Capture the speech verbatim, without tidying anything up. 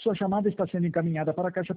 Sua chamada está sendo encaminhada para a caixa